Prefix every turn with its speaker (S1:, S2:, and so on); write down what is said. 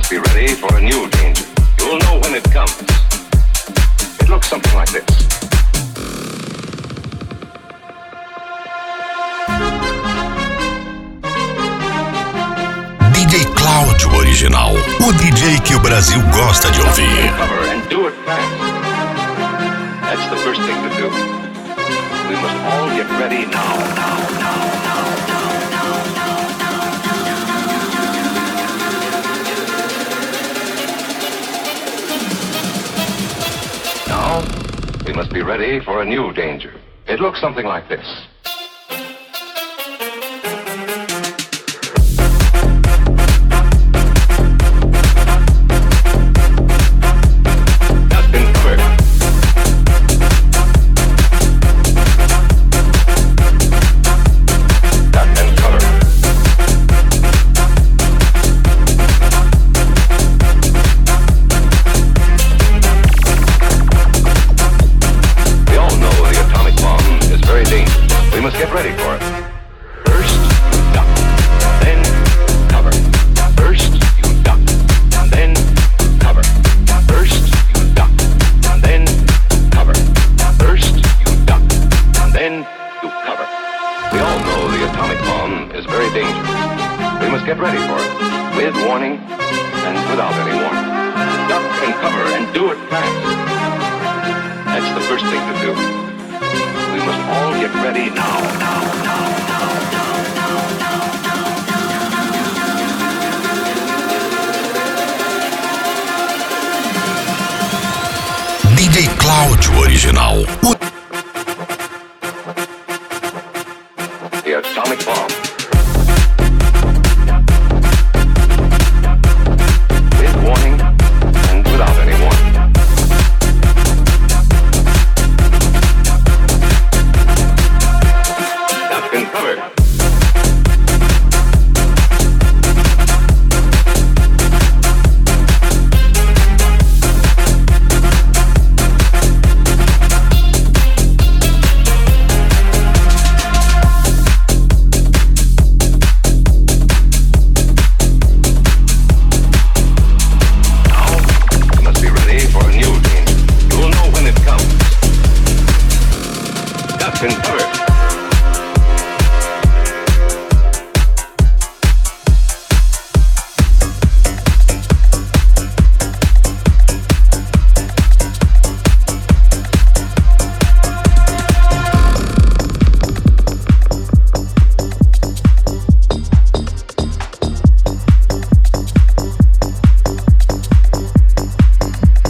S1: must be ready for a new danger. You'll know when it comes. It looks something like this.
S2: DJ Cláudio Original, o DJ que o Brasil gosta de ouvir.
S1: Cover and do it fast. That's the first thing to do. We must all get ready now. Now, we must be ready for a new danger. It looks something like this. Get ready for it. First, you duck, then cover. First, you duck, then cover. First, you duck, then cover. First, you duck, then you cover. We all know the atomic bomb is very dangerous. We must get ready for it, with warning and without any warning. Duck and cover and do it fast. That's the first thing to do. We must all get ready now.
S2: DJ Cláudio Original.